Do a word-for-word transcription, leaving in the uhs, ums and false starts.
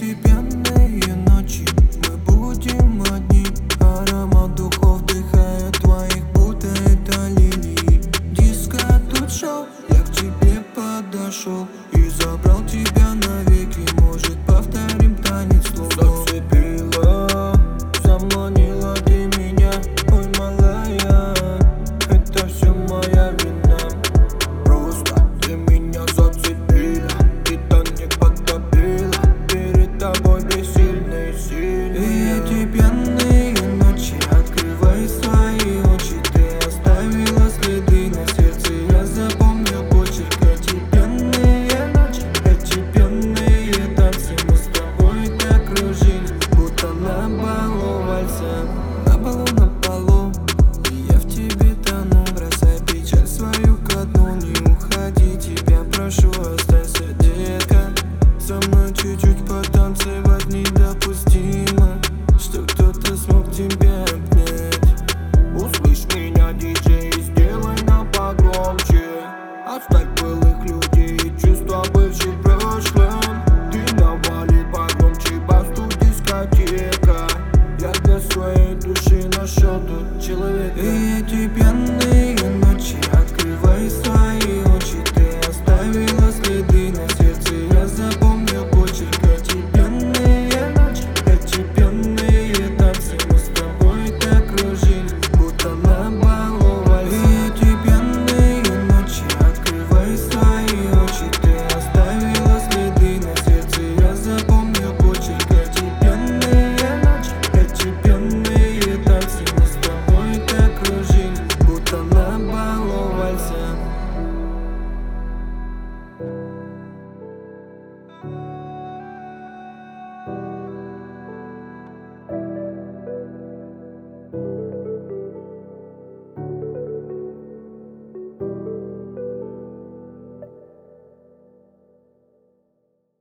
эти пьяные ночи мы будем одни. Аромат духов вдыхает твоих, будто это лилии. Диско тут шоу, я к тебе подошел и забрал тебя навеки. Может, повторим танец слов. Зацепила, заманила ты меня, ой, малая, это все моя вина. Просто ты меня зацепила, ты то не потопила, перед тобой бессильный, сильный. И эти пьяные ночи, открывай свои очи, ты оставила следы на сердце, я запомнил почерк. Эти пьяные ночи, эти пьяные танцы, мы с тобой так кружились, будто на балу вальса. На балу, на полу, и я в тебе тону. Бросай печаль свою ко дну, не уходи, тебя прошу, останься, детка, со мной.